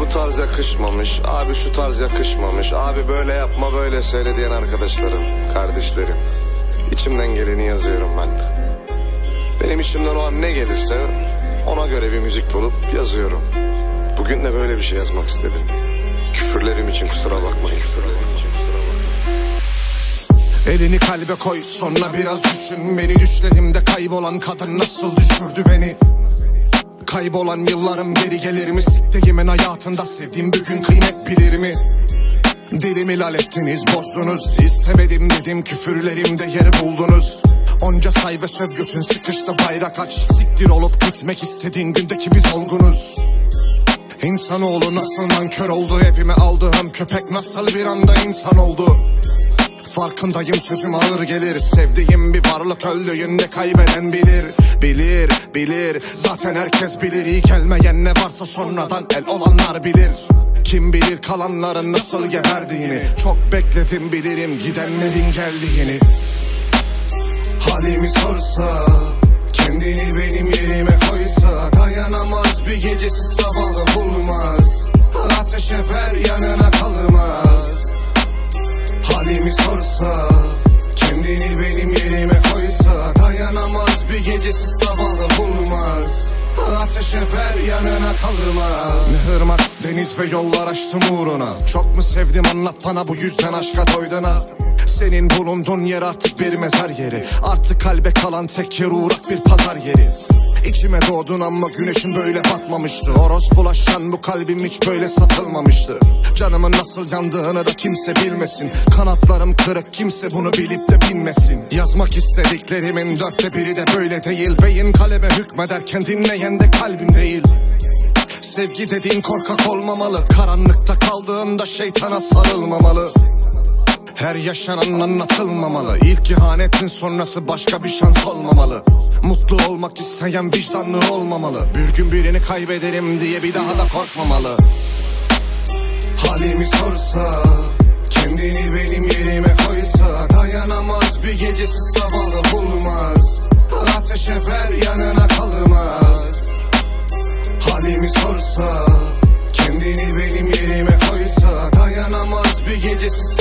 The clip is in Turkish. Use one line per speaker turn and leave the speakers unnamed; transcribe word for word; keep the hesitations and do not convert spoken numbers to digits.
bu tarz yakışmamış, abi şu tarz yakışmamış, abi böyle yapma böyle söyle diyen arkadaşlarım, kardeşlerim. İçimden geleni yazıyorum ben. Benim içimden o an ne gelirse ona göre bir müzik bulup yazıyorum. Bugün de böyle bir şey yazmak istedim. Küfürlerim için kusura bakmayın.
Elini kalbe koy, sonra biraz düşün beni. Düşlerimde kaybolan kadın nasıl düşürdü beni? Kaybolan yıllarım geri gelir mi? Sikteğimin hayatında sevdiğim bir gün kıymet bilir mi? Dilimi lal ettiniz, bozdunuz. İstemedim dedim, küfürlerimde yer buldunuz. Onca say ve söv götün sıkıştı, bayrak aç. Siktir olup gitmek istediğin gündeki biz olgunuz. İnsanoğlu nasıl nankör oldu, evime aldığım köpek nasıl bir anda insan oldu. Farkındayım, sözüm ağır gelir. Sevdiğim bir varlık öldüğünde kaybeden bilir. Bilir, bilir, zaten herkes bilir. İyi gelmeyen ne varsa sonradan el olanlar bilir. Kim bilir kalanların nasıl geberdiğini. Çok bekledim bilirim gidenlerin geldiğini. Halimi sorsa, kendini benim yerime koysa, dayanamaz bir gecesi sabahı bulmaz. Ateşe ver yanına kalmaz. Halimi sorsa, kendini benim yerime koysa, dayanamaz bir gecesi sabahı bulmaz. Ateşe ver yanına kalmaz. Ne ırmak, deniz ve yollar açtım uğruna. Çok mu sevdim anlat bana, bu yüzden aşka doydun ha. Senin bulunduğun yer artık bir mezar yeri. Artık kalbe kalan tek yer uğrak bir pazar yeri. İçime doğdun ama güneşin böyle batmamıştı. Orospulaşan bu kalbim hiç böyle satılmamıştı. Canımın nasıl yandığını da kimse bilmesin. Kanatlarım kırık, kimse bunu bilip de bilmesin. Yazmak istediklerimin dörtte biri de böyle değil. Beyin kaleme hükmederken dinleyen de kalbim değil. Sevgi dediğin korkak olmamalı. Karanlıkta kaldığında şeytana sarılmamalı. Her yaşanan anlatılmamalı. İlk ihanetin sonrası başka bir şans olmamalı. Mutlu olmak isteyen vicdanlı olmamalı. Bir gün birini kaybederim diye bir daha da korkmamalı. Halimi sorsa, kendini benim yerime koysa, dayanamaz bir gecesi sabahı bulmaz. Ateşe ver yanına kalmaz. Halimi sorsa, kendini benim yerime koysa, dayanamaz bir gecesi